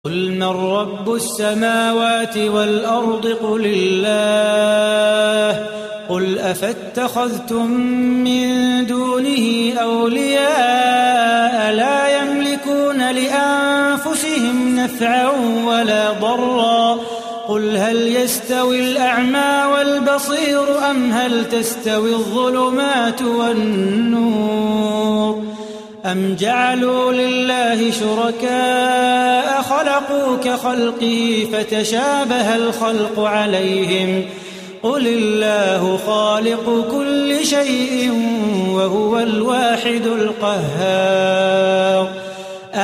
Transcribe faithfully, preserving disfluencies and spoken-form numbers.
قل من رب السماوات والأرض قل الله قل أفاتخذتم من دونه أولياء لا يملكون لأنفسهم نفعا ولا ضرا قل هل يستوي الأعمى والبصير أم هل تستوي الظلمات والنور أم جعلوا لله شركاء خلقوا كخلقه فتشابه الخلق عليهم قل الله خالق كل شيء وهو الواحد القهار